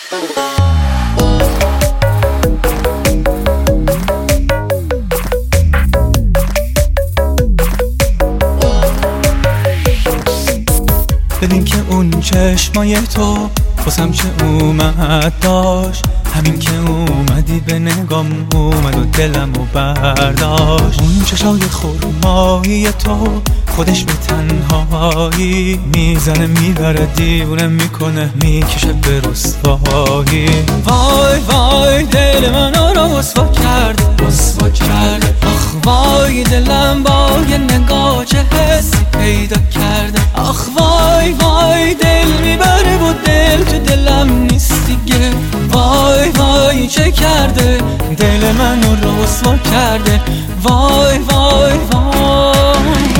ببین که اون چشمای تو واسم چه اومد داشت، همین که اومدی به نگام اومد و دلمو برداشت. اون چشای خرمایی تو خودش به تنهایی میزنه میبره دیوونه میکنه میکشه به رسوایی. وای وای دل منو رو رسوا کرده آخ وای دلم با یه نگاه چه حسی پیدا کرده. آخ وای وای دل میبره و دل تو دلم نیست دیگه. وای وای چه کرده دل منو رو رسوا کرده. وای وای وای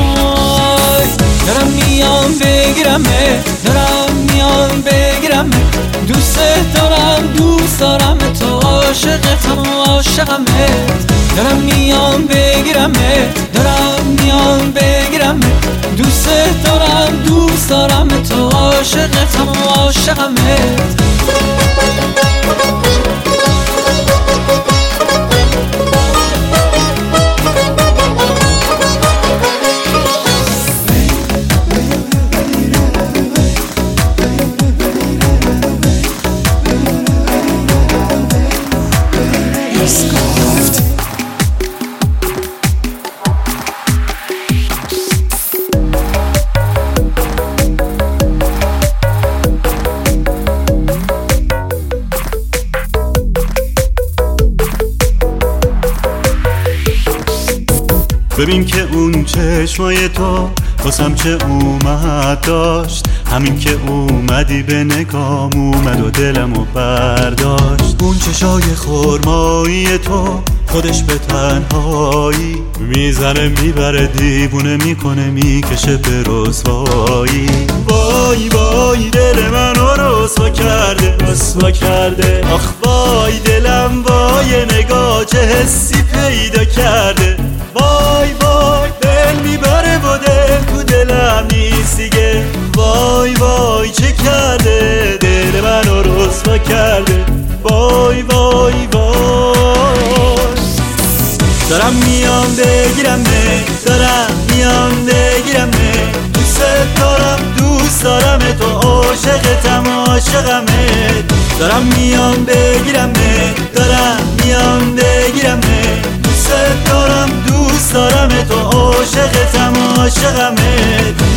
دارم میام بگیرمه دوست دارم تو عاشقمت. دارم میام بگیرمه دوست دارم تو عاشقمت. ببین که اون چشمای تو واسم چه اومد داشت، همین که اومدی به نگام اومد و دلمو برداشت. اون چشای خرمایی تو خودش به تنهایی میزنه میبره دیوونه میکنه میکشه به رسوایی. وای وای دل منو رسوا کرده آخ وای دلم با یه نگاه چه حسی پیدا کرده. وای وای دل میبره و دل تو دلم نیست دیگه. وای وای چه کرده دل منو رسوا کرده. وای وای وای دارم میام بگیرمه دوست دارم تو عاشقمت. دارم میام بگیرمه دوست دارم تو عاشقمت.